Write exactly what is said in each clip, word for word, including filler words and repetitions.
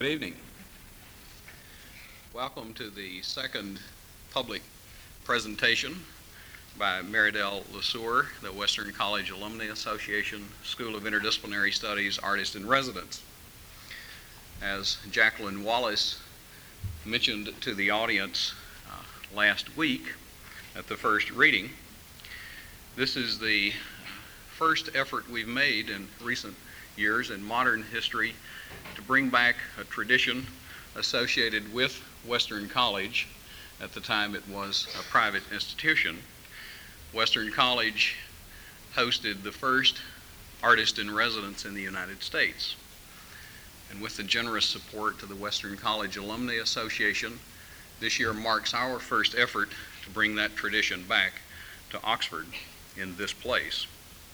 Good evening. Welcome to the second public presentation by Meridel LeSueur, the Western College Alumni Association School of Interdisciplinary Studies Artist in Residence. As Jacqueline Wallace mentioned to the audience uh, last week at the first reading, this is the first effort we've made in recent years in modern history to bring back a tradition associated with Western College. At the time it was a private institution. Western College hosted the first artist in residence in the United States. And with the generous support to the Western College Alumni Association, this year marks our first effort to bring that tradition back to Oxford in this place.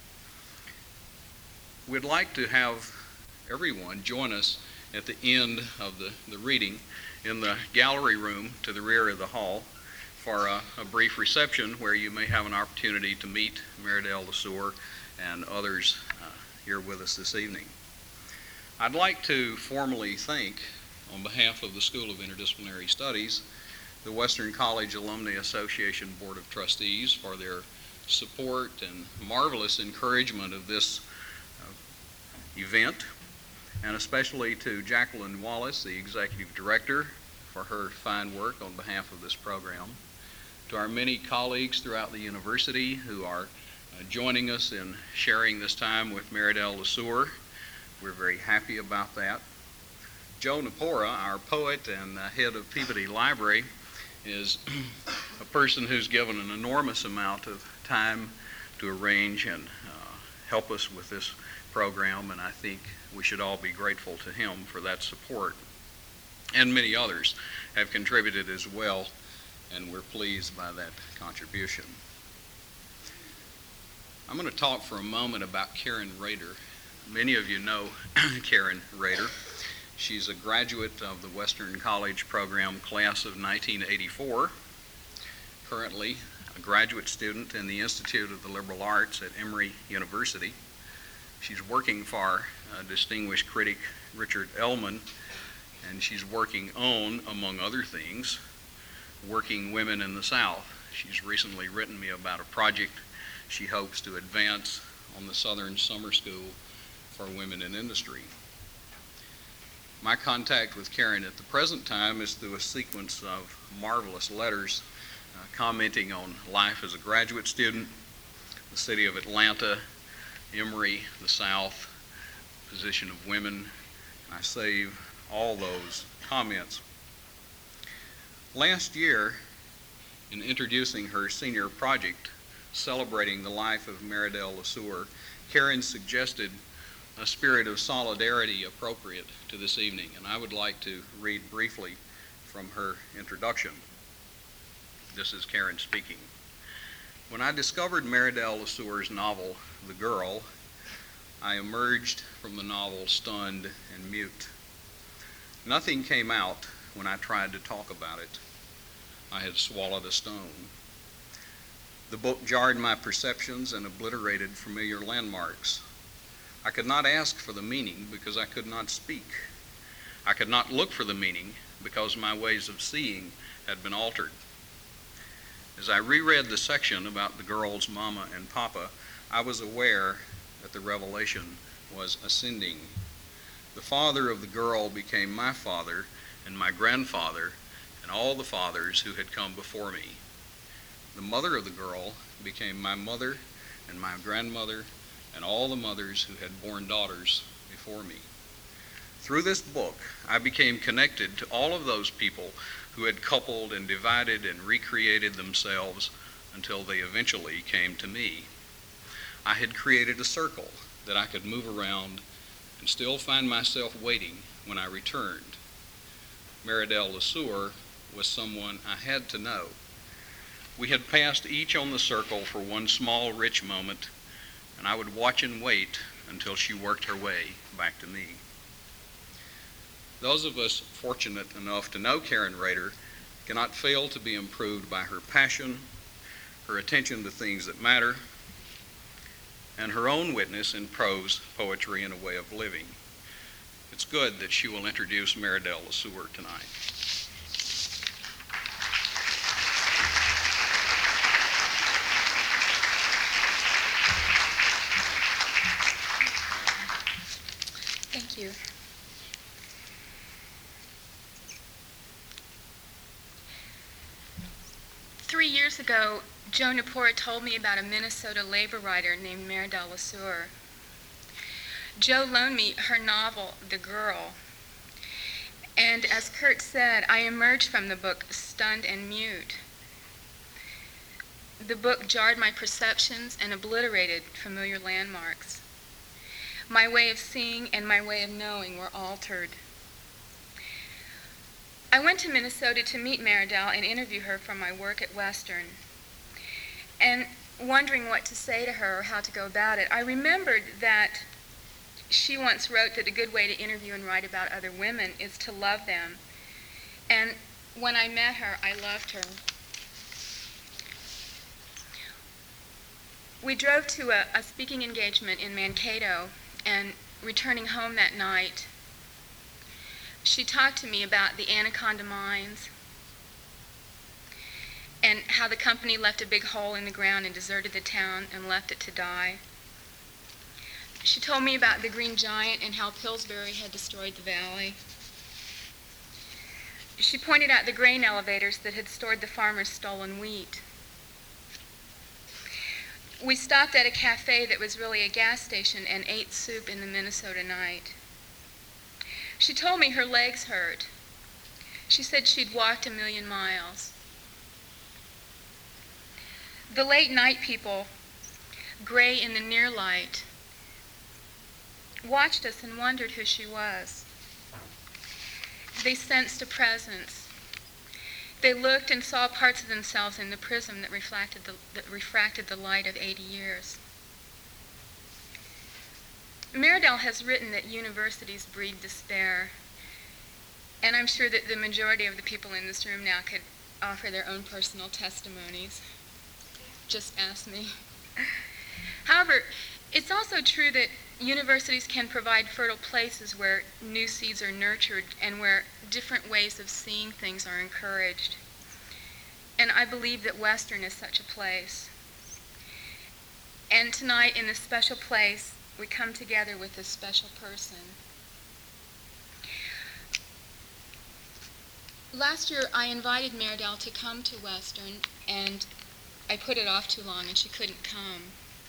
We'd like to have everyone join us at the end of the, the reading in the gallery room to the rear of the hall for a, a brief reception where you may have an opportunity to meet Meridel LeSueur and others uh, here with us this evening. I'd like to formally thank, on behalf of the School of Interdisciplinary Studies, the Western College Alumni Association Board of Trustees for their support and marvelous encouragement of this uh, event, and especially to Jacqueline Wallace, the Executive Director, for her fine work on behalf of this program. To our many colleagues throughout the university who are uh, joining us in sharing this time with Meridel LeSueur, we're very happy about that. Joe Napora, our poet and uh, head of Peabody Library, is a person who's given an enormous amount of time to arrange and uh, help us with this program, and I think we should all be grateful to him for that support. And many others have contributed as well, and we're pleased by that contribution. I'm going to talk for a moment about Karen Rader. Many of you know Karen Rader. She's a graduate of the Western College program class of nineteen eighty-four, currently a graduate student in the Institute of the Liberal Arts at Emory University. She's working for uh, distinguished critic Richard Ellman, and she's working on, among other things, Working Women in the South. She's recently written me about a project she hopes to advance on the Southern Summer School for Women in Industry. My contact with Karen at the present time is through a sequence of marvelous letters uh, commenting on life as a graduate student, the city of Atlanta, Emory, the South, position of women. I save all those comments. Last year, in introducing her senior project celebrating the life of Meridel LeSueur, Karen suggested a spirit of solidarity appropriate to this evening, and I would like to read briefly from her introduction. This is Karen speaking. When I discovered Meridel LeSueur's novel, The Girl, I emerged from the novel stunned and mute. Nothing came out when I tried to talk about it. I had swallowed a stone. The book jarred my perceptions and obliterated familiar landmarks. I could not ask for the meaning because I could not speak. I could not look for the meaning because my ways of seeing had been altered. As I reread the section about the girl's mama and papa, I was aware that the revelation was ascending. The father of the girl became my father and my grandfather and all the fathers who had come before me. The mother of the girl became my mother and my grandmother and all the mothers who had borne daughters before me. Through this book, I became connected to all of those people who had coupled and divided and recreated themselves until they eventually came to me. I had created a circle that I could move around and still find myself waiting when I returned. Meridel LeSueur was someone I had to know. We had passed each on the circle for one small, rich moment, and I would watch and wait until she worked her way back to me. Those of us fortunate enough to know Karen Rader cannot fail to be improved by her passion, her attention to things that matter, and her own witness in prose, poetry, and a way of living. It's good that she will introduce Meridel LeSueur tonight. Thank you. Three years ago, Joe Napora told me about a Minnesota labor writer named Meridel LeSueur. Joe loaned me her novel, The Girl. And as Kurt said, I emerged from the book stunned and mute. The book jarred my perceptions and obliterated familiar landmarks. My way of seeing and my way of knowing were altered. I went to Minnesota to meet Meridel and interview her for my work at Western. And wondering what to say to her or how to go about it, I remembered that she once wrote that a good way to interview and write about other women is to love them. And when I met her, I loved her. We drove to a, a speaking engagement in Mankato, and returning home that night, she talked to me about the Anaconda mines and how the company left a big hole in the ground and deserted the town and left it to die. She told me about the Green Giant and how Pillsbury had destroyed the valley. She pointed out the grain elevators that had stored the farmers' stolen wheat. We stopped at a cafe that was really a gas station and ate soup in the Minnesota night. She told me her legs hurt. She said she'd walked a million miles. The late night people, gray in the near light, watched us and wondered who she was. They sensed a presence. They looked and saw parts of themselves in the prism that reflected the, that refracted the light of eighty years. Meridel has written that universities breed despair, and I'm sure that the majority of the people in this room now could offer their own personal testimonies. Just ask me. However, it's also true that universities can provide fertile places where new seeds are nurtured and where different ways of seeing things are encouraged. And I believe that Western is such a place. And tonight, in this special place, we come together with this special person. Last year, I invited Meridel to come to Western, and I put it off too long, and she couldn't come.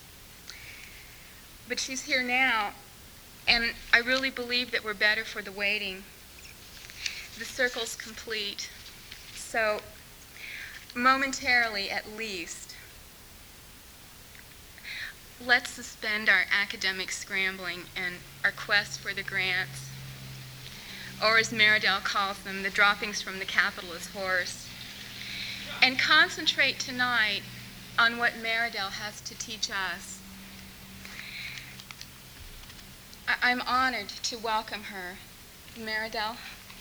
But she's here now, and I really believe that we're better for the waiting. The circle's complete. So, momentarily at least, let's suspend our academic scrambling and our quest for the grants, or as Meridel calls them, the droppings from the capitalist horse, and concentrate tonight on what Meridel has to teach us. I- I'm honored to welcome her. Meridel.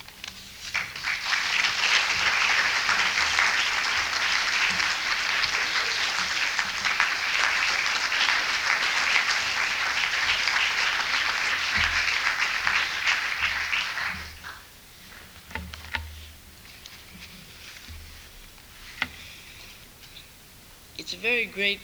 It's a very great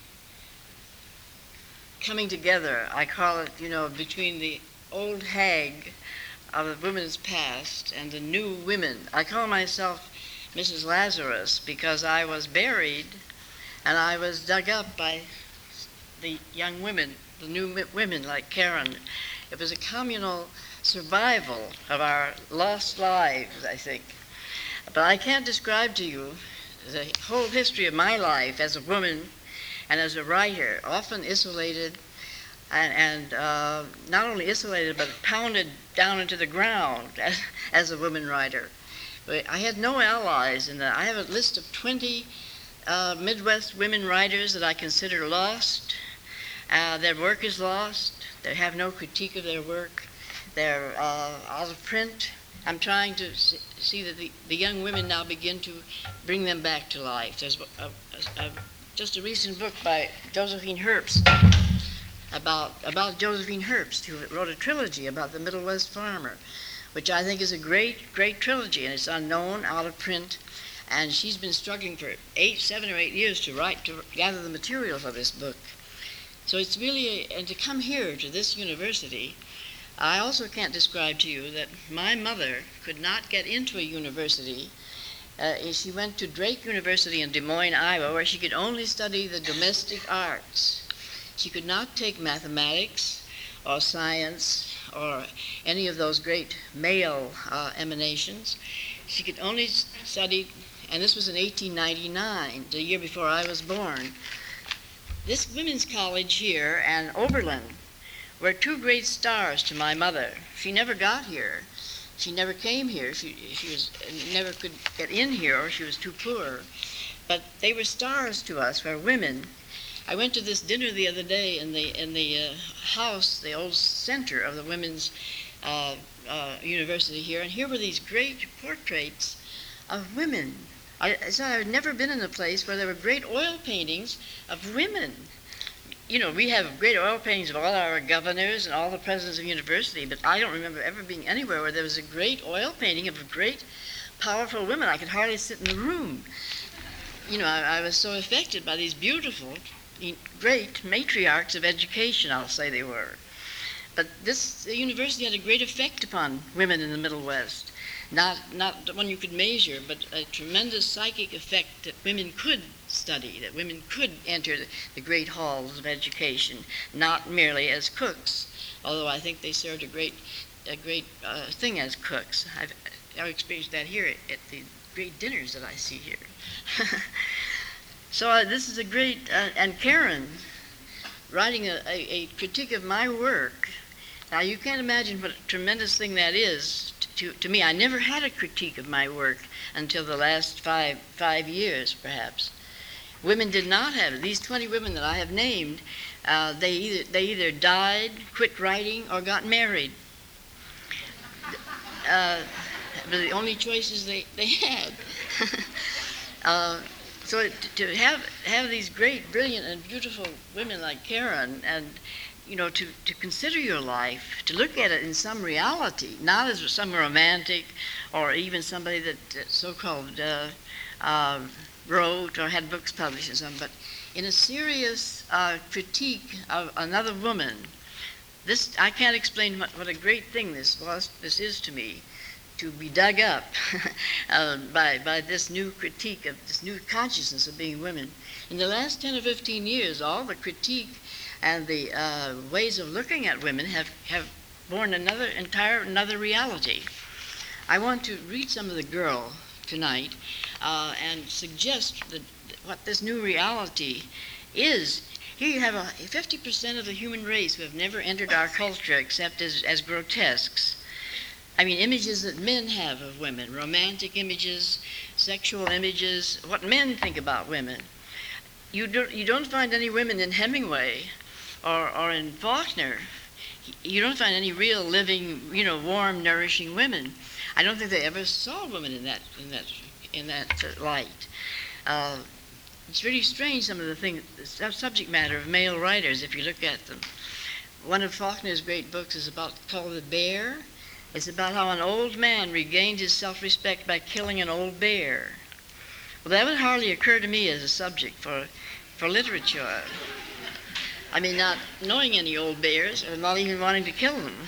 coming together, I call it, you know, between the old hag of the women's past and the new women. I call myself Missus Lazarus because I was buried and I was dug up by the young women, the new women like Karen. It was a communal survival of our lost lives, I think. But I can't describe to you the whole history of my life as a woman and as a writer, often isolated and, and uh, not only isolated but pounded down into the ground as, as a woman writer. But I had no allies in that. I have a list of twenty uh, Midwest women writers that I consider lost. Uh, their work is lost. They have no critique of their work. They're uh, out of print. I'm trying to see that the, the young women now begin to bring them back to life. There's a, a, a, just a recent book by Josephine Herbst about, about Josephine Herbst, who wrote a trilogy about the Middle West farmer, which I think is a great, great trilogy, and it's unknown, out of print. And she's been struggling for eight, seven or eight years to write, to gather the material for this book. So it's really, a, and to come here to this university, I also can't describe to you that my mother could not get into a university. Uh, she went to Drake University in Des Moines, Iowa, where she could only study the domestic arts. She could not take mathematics or science or any of those great male uh, emanations. She could only study, and this was in eighteen ninety-nine, the year before I was born. This women's college here and Oberlin were two great stars to my mother. She never got here. She never came here. She, she was, never could get in here, or she was too poor. But they were stars to us, for women. I went to this dinner the other day in the in the uh, house, the old center of the women's uh, uh, university here, and here were these great portraits of women. I, I said I had never been in a place where there were great oil paintings of women. You know, we have great oil paintings of all our governors and all the presidents of university, but I don't remember ever being anywhere where there was a great oil painting of great, powerful women. I could hardly sit in the room. You know, I, I was so affected by these beautiful, great matriarchs of education, I'll say they were. But this the university had a great effect upon women in the Middle West. Not, not one you could measure, but a tremendous psychic effect that women could study, that women could enter the, the great halls of education, not merely as cooks, although I think they served a great, a great uh, thing as cooks. I've, I've experienced that here at, at the great dinners that I see here. So uh, this is a great, uh, and Karen, writing a, a, a critique of my work. Now you can't imagine what a tremendous thing that is to, to me. I never had a critique of my work until the last five, five years, perhaps. Women did not have it. These twenty women that I have named, uh, they, either, they either died, quit writing, or got married. Uh, but the only choices they, they had. uh, so to have, have these great, brilliant, and beautiful women like Karen, and you know, to, to consider your life, to look at it in some reality, not as some romantic or even somebody that uh, so-called uh, uh, wrote or had books published or something, but in a serious uh, critique of another woman. This, I can't explain what, what a great thing this was, this is to me, to be dug up uh, by, by this new critique of this new consciousness of being women. In the last ten or fifteen years, all the critique and the uh, ways of looking at women have, have borne another entire another reality. I want to read some of the Girl tonight uh, and suggest that what this new reality is. Here you have a fifty percent of the human race who have never entered our culture except as, as grotesques. I mean, images that men have of women, romantic images, sexual images, what men think about women. You don't, you don't find any women in Hemingway or, or in Faulkner. You don't find any real living, you know, warm, nourishing women. I don't think they ever saw women in that in that in that uh, light. Uh, it's really strange, some of the things, the subject matter of male writers, if you look at them. One of Faulkner's great books is about called The Bear. It's about how an old man regained his self-respect by killing an old bear. Well, that would hardly occur to me as a subject for for literature. I mean, not knowing any old bears or not even wanting to kill them.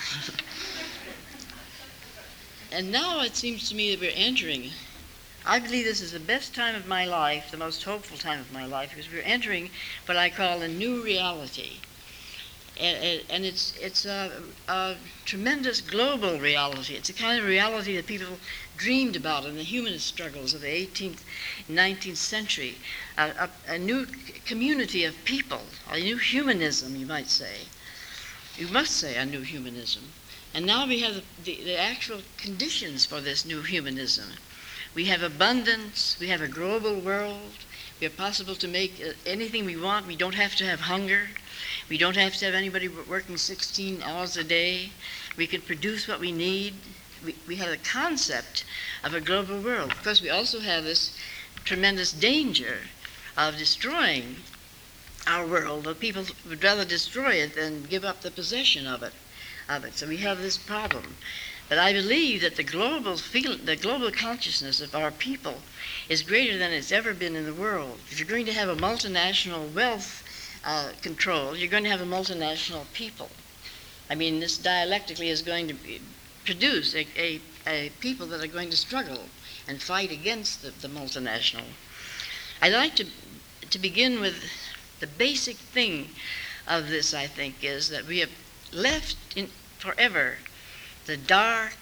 And now it seems to me that we're entering, I believe this is the best time of my life, the most hopeful time of my life, because we're entering what I call a new reality. And, and it's, it's a, a tremendous global reality. It's a kind of reality that people dreamed about in the humanist struggles of the eighteenth, nineteenth century. A, a, a new community of people, a new humanism, you might say. You must say a new humanism. And now we have the, the, the actual conditions for this new humanism. We have abundance, we have a global world, we are possible to make uh, anything we want. We don't have to have hunger. We don't have to have anybody working sixteen hours a day. We can produce what we need. We, we have a concept of a global world. Of course, we also have this tremendous danger of destroying our world. The people would rather destroy it than give up the possession of it. Of it. So we have this problem. But I believe that the global feel, the global consciousness of our people is greater than it's ever been in the world. If you're going to have a multinational wealth uh, control, you're going to have a multinational people. I mean, this dialectically is going to be, produce a, a, a people that are going to struggle and fight against the, the multinational. I'd like to to begin with the basic thing of this, I think, is that we have left in forever the dark,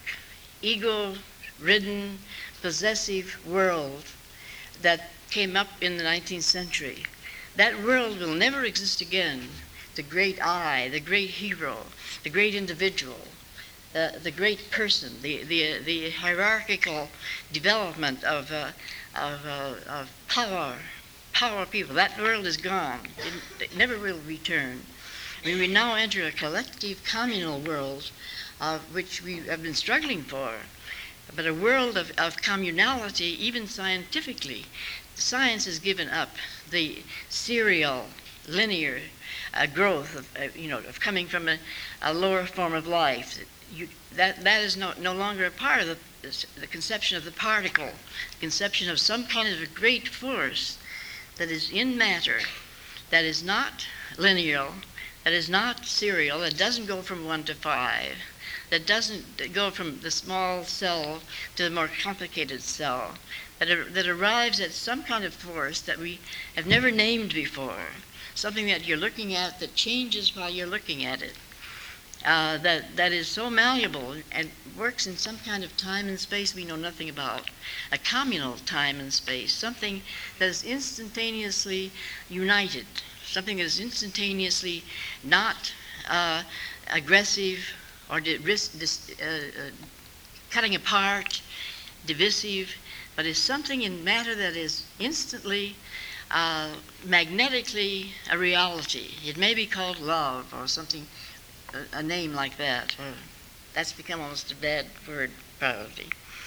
ego-ridden, possessive world that came up in the nineteenth century. That world will never exist again. The great I, the great hero, the great individual, uh, the great person, the, the, the hierarchical development of, uh, of, uh, of power, power people. That world is gone. It, it never will return. I mean, we now enter a collective communal world of which we have been struggling for, but a world of, of communality, even scientifically. Science has given up the serial, linear uh, growth of, uh, you know, of coming from a, a lower form of life. You, that, that is no, no longer a part of the, the conception of the particle, the conception of some kind of a great force that is in matter, that is not linear, that is not serial, that doesn't go from one to five, that doesn't go from the small cell to the more complicated cell, that, ar- that arrives at some kind of force that we have never named before, something that you're looking at that changes while you're looking at it, uh, that, that is so malleable and works in some kind of time and space we know nothing about, a communal time and space, something that is instantaneously united, something that is instantaneously not uh, aggressive or di- risk, dis- uh, uh, cutting apart, divisive, but is something in matter that is instantly, uh, magnetically a reality. It may be called love or something, a, a name like that. Or that's become almost a bad word, probably.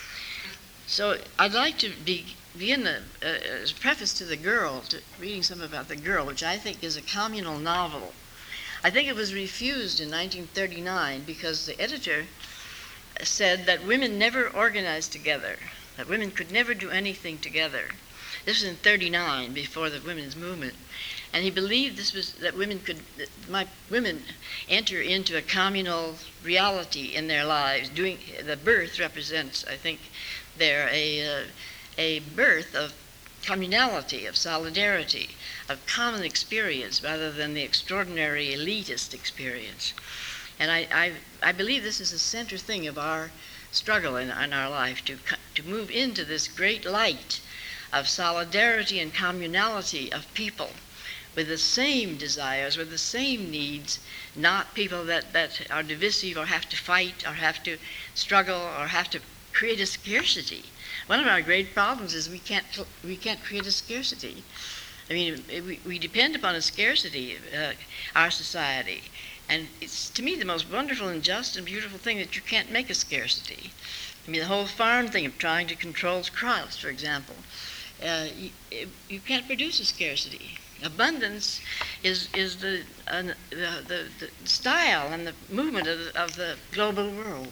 So I'd like to be, begin the, uh, as a preface to The Girl, to reading some about The Girl, which I think is a communal novel. I think it was refused in nineteen thirty-nine because the editor said that women never organized together, that women could never do anything together. This was in thirty-nine, before the women's movement. And he believed this was that women could, that my women enter into a communal reality in their lives. Doing the birth represents, I think, there a uh, a birth of communality, of solidarity, of common experience rather than the extraordinary elitist experience. And I, I, I believe this is a center thing of our struggle in, in our life, to, to move into this great light of solidarity and communality of people with the same desires, with the same needs, not people that, that are divisive or have to fight or have to struggle or have to create a scarcity. One of our great problems is we can't we can't create a scarcity. I mean, we, we depend upon a scarcity, uh, our society. And it's, to me, the most wonderful and just and beautiful thing that you can't make a scarcity. I mean, the whole farm thing of trying to control crops, for example, uh, you, you can't produce a scarcity. Abundance is is the, uh, the, the, the style and the movement of the, of the global world.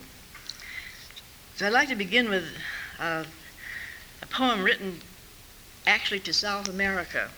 So I'd like to begin with uh, a poem written actually to South America.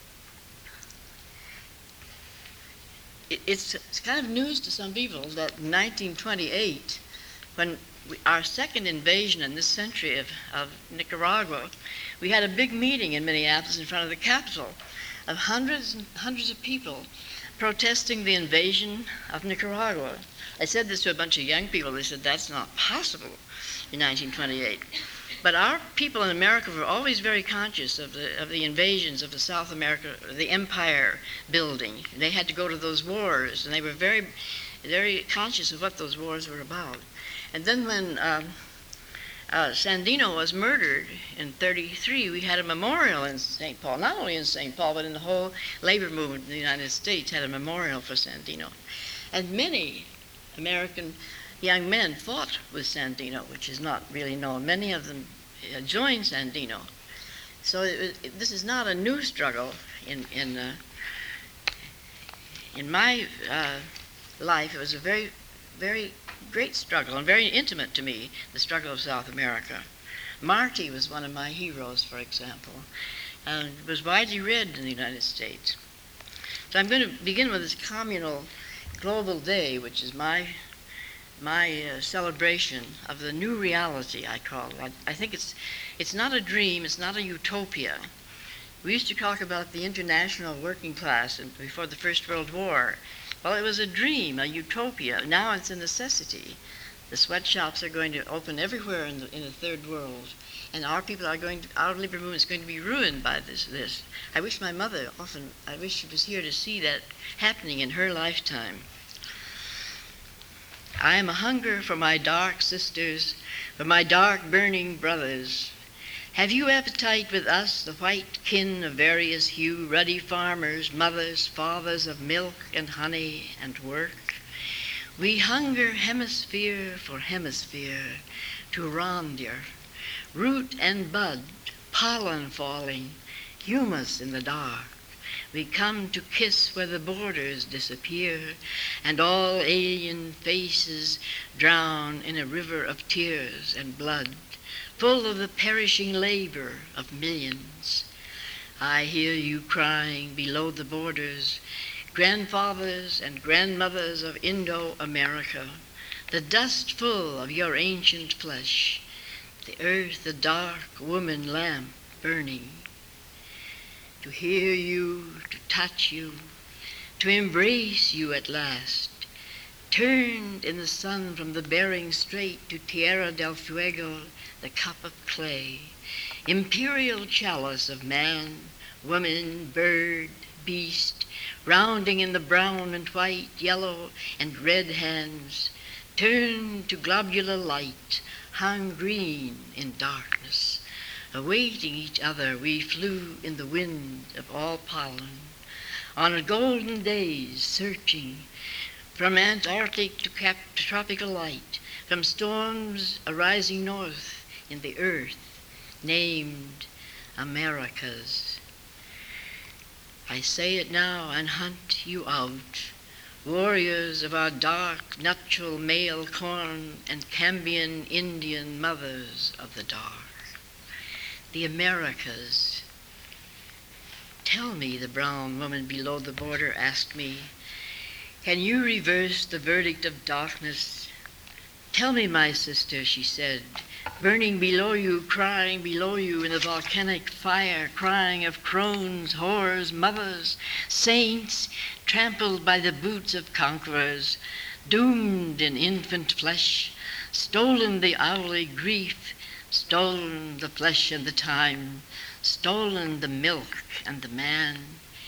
It, it's, it's kind of news to some people that in nineteen twenty-eight, when we, our second invasion in this century of, of Nicaragua, we had a big meeting in Minneapolis in front of the Capitol of hundreds and hundreds of people protesting the invasion of Nicaragua. I said this to a bunch of young people. They said, that's not possible in nineteen twenty-eight. But our people in America were always very conscious of the of the invasions of the South America, the empire building. They had to go to those wars, and they were very, very conscious of what those wars were about. And then when um, uh, Sandino was murdered in thirty-three, we had a memorial in Saint Paul. Not only in Saint Paul, but in the whole labor movement in the United States had a memorial for Sandino. And many American young men fought with Sandino, which is not really known. Many of them uh, joined Sandino. So it, it, this is not a new struggle in, in, uh, in my uh, life, it was a very, very great struggle and very intimate to me, the struggle of South America. Marty was one of my heroes, for example, and was widely read in the United States. So I'm going to begin with this communal global day, which is my my uh, celebration of the new reality, I call it. I, I think it's it's not a dream, it's not a utopia. We used to talk about the international working class in, before the First World War. Well, it was a dream, a utopia. Now it's a necessity. The sweatshops are going to open everywhere in the, in the third world, and our people are going to, our labor movement is going to be ruined by this. This. I wish my mother often, I wish she was here to see that happening in her lifetime. I am a hunger for my dark sisters, for my dark burning brothers. Have you appetite with us, the white kin of various hue, ruddy farmers, mothers, fathers of milk and honey and work? We hunger hemisphere for hemisphere to rondure, root and bud, pollen falling, humus in the dark. We come to kiss where the borders disappear, and all alien faces drown in a river of tears and blood, full of the perishing labor of millions. I hear you crying below the borders, grandfathers and grandmothers of Indo-America, the dust full of your ancient flesh, the earth a dark woman lamp burning. To hear you, to touch you, to embrace you at last, turned in the sun from the Bering Strait to Tierra del Fuego, the cup of clay, imperial chalice of man, woman, bird, beast, rounding in the brown and white, yellow and red hands, turned to globular light, hung green in darkness. Awaiting each other, we flew in the wind of all pollen, on golden days searching, from Antarctic to, cap- to tropical light, from storms arising north in the earth, named Americas. I say it now and hunt you out, warriors of our dark nuptial male corn and Cambian Indian mothers of the dark. The Americas. Tell me, the brown woman below the border asked me, can you reverse the verdict of darkness? Tell me, my sister, she said, burning below you, crying below you in the volcanic fire, crying of crones, whores, mothers, saints, trampled by the boots of conquerors, doomed in infant flesh, stolen the hourly grief, stolen the flesh and the time, stolen the milk and the man.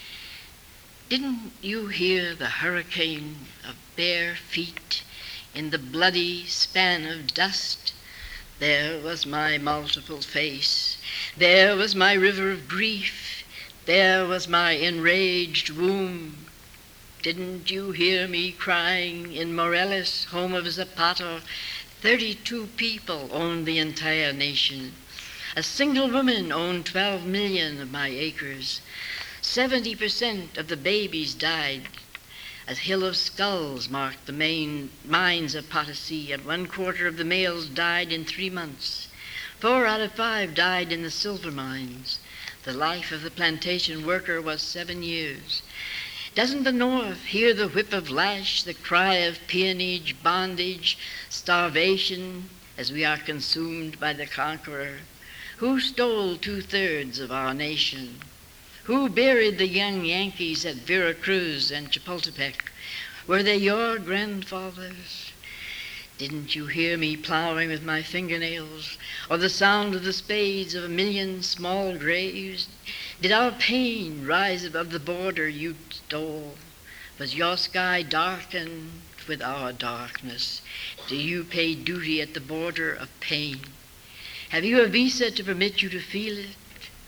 Didn't you hear the hurricane of bare feet in the bloody span of dust? There was my multiple face, there was my river of grief, there was my enraged womb. Didn't you hear me crying in Morelos, home of Zapata? Thirty-two people owned the entire nation. A single woman owned twelve million of my acres. Seventy percent of the babies died. A hill of skulls marked the main mines of Potosi, and one quarter of the males died in three months. Four out of five died in the silver mines. The life of the plantation worker was seven years. Doesn't the North hear the whip of lash, the cry of peonage, bondage, starvation, as we are consumed by the conqueror? Who stole two-thirds of our nation? Who buried the young Yankees at Veracruz and Chapultepec? Were they your grandfathers? Didn't you hear me plowing with my fingernails, or the sound of the spades of a million small graves? Did our pain rise above the border you stole? Was your sky darkened with our darkness? Do you pay duty at the border of pain? Have you a visa to permit you to feel it?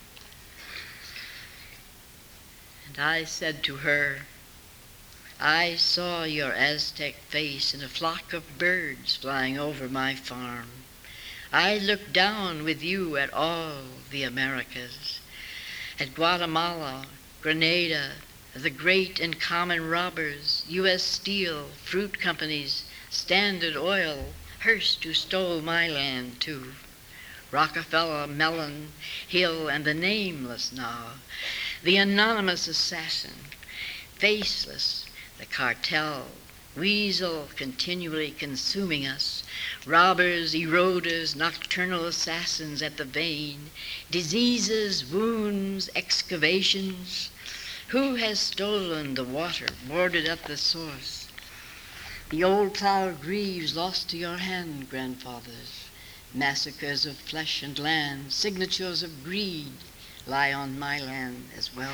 And I said to her, I saw your Aztec face in a flock of birds flying over my farm. I looked down with you at all the Americas, at Guatemala, Grenada, the great and common robbers, U S Steel, fruit companies, Standard Oil, Hearst, who stole my land too, Rockefeller, Mellon, Hill, and the nameless now, the anonymous assassin, faceless, the cartel, weasel continually consuming us, robbers, eroders, nocturnal assassins at the vein, diseases, wounds, excavations. Who has stolen the water, boarded up the source? The old plow grieves lost to your hand, grandfathers. Massacres of flesh and land, signatures of greed lie on my land as well.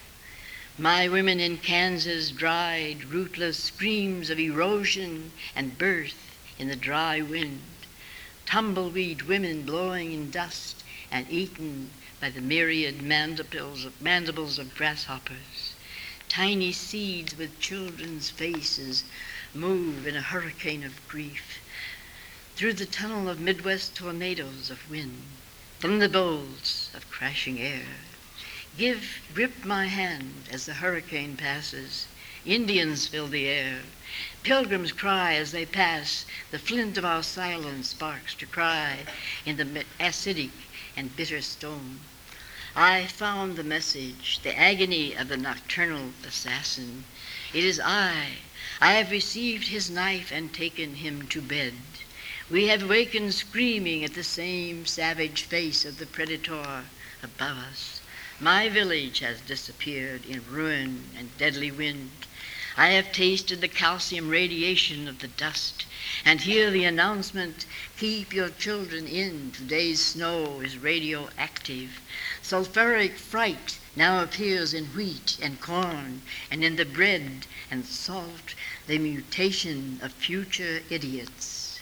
My women in Kansas dried, rootless screams of erosion and birth in the dry wind. Tumbleweed women blowing in dust and eaten by the myriad mandibles of, mandibles of grasshoppers. Tiny seeds with children's faces move in a hurricane of grief through the tunnel of Midwest tornadoes of wind, thunderbolts of crashing air. Give, grip my hand as the hurricane passes. Indians fill the air. Pilgrims cry as they pass. The flint of our silence sparks to cry in the acidic and bitter stone. I found the message, the agony of the nocturnal assassin. It is I. I have received his knife and taken him to bed. We have wakened screaming at the same savage face of the predator above us. My village has disappeared in ruin and deadly wind. I have tasted the calcium radiation of the dust and hear the announcement, keep your children in, today's snow is radioactive. Sulfuric fright now appears in wheat and corn and in the bread and salt, the mutation of future idiots.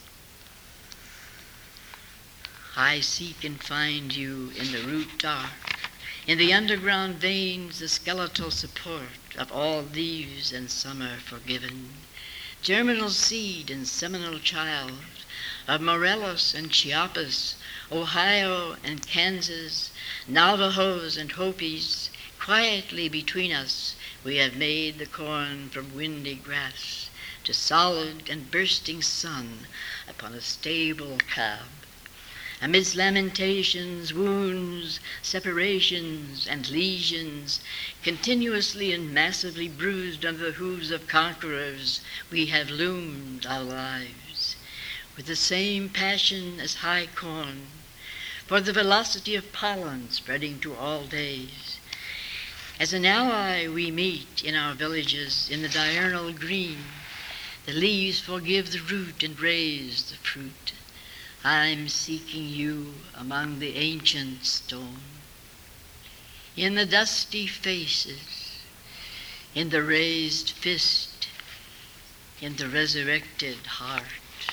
I seek and find you in the root dark, in the underground veins, the skeletal support of all leaves and summer forgiven, germinal seed and seminal child of Morelos and Chiapas, Ohio and Kansas, Navajos and Hopis. Quietly between us we have made the corn from windy grass to solid and bursting sun upon a stable cab. Amidst lamentations, wounds, separations, and lesions, continuously and massively bruised under the hooves of conquerors, we have loomed our lives with the same passion as high corn, for the velocity of pollen spreading to all days. As an ally we meet in our villages in the diurnal green. The leaves forgive the root and raise the fruit. I'm seeking you among the ancient stone, in the dusty faces, in the raised fist, in the resurrected heart.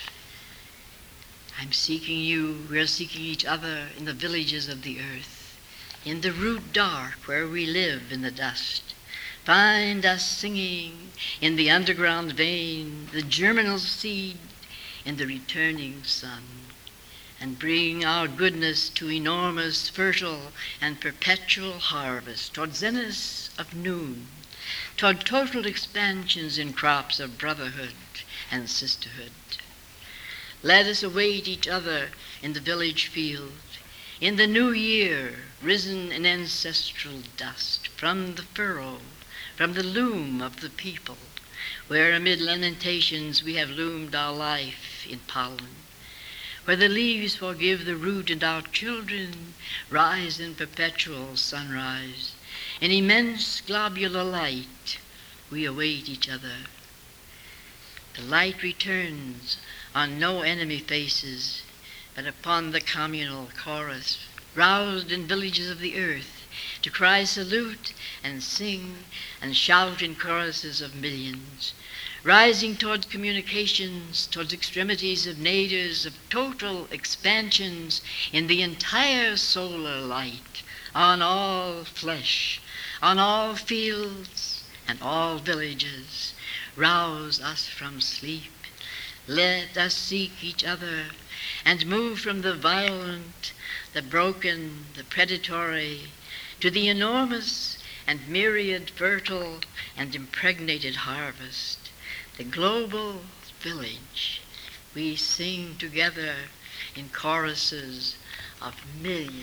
I'm seeking you, we're seeking each other in the villages of the earth, in the root dark where we live in the dust. Find us singing in the underground vein, the germinal seed in the returning sun, and bring our goodness to enormous, fertile, and perpetual harvest, toward zeniths of noon, toward total expansions in crops of brotherhood and sisterhood. Let us await each other in the village field, in the new year, risen in ancestral dust, from the furrow, from the loom of the people, where amid lamentations we have loomed our life in pollen, where the leaves forgive the root and our children rise in perpetual sunrise. In immense globular light, we await each other. The light returns on no enemy faces, but upon the communal chorus, roused in villages of the earth, to cry salute and sing and shout in choruses of millions, rising toward communications, towards extremities of nadirs, of total expansions in the entire solar light, on all flesh, on all fields and all villages. Rouse us from sleep. Let us seek each other and move from the violent, the broken, the predatory, to the enormous and myriad fertile and impregnated harvest, the global village, we sing together in choruses of millions.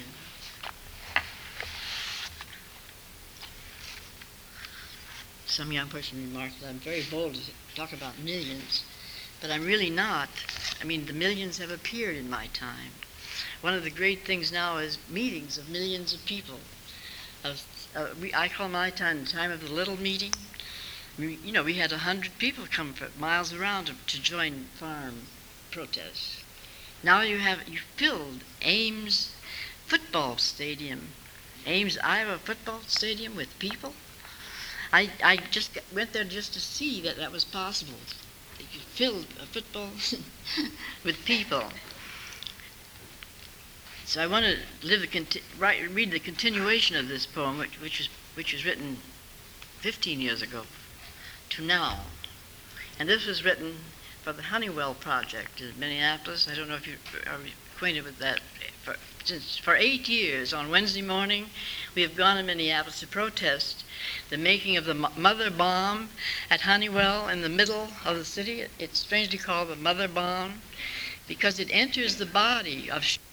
Some young person remarked that I'm very bold to talk about millions, but I'm really not. I mean, the millions have appeared in my time. One of the great things now is meetings of millions of people. Of, uh, we, I call my time the time of the little meeting. We, you know, we had a hundred people come for miles around to, to join farm protests. Now you have you filled Ames football stadium, Ames, Iowa football stadium with people. I, I just got, went there just to see that that was possible. You filled a football with people. So I want to live the conti- write, read the continuation of this poem, which, which, was, which was written fifteen years ago to now. And this was written for the Honeywell Project in Minneapolis. I don't know if you are acquainted with that. For, since, for eight years, on Wednesday morning, we have gone to Minneapolis to protest the making of the mother bomb at Honeywell in the middle of the city. It's strangely called the mother bomb because it enters the body of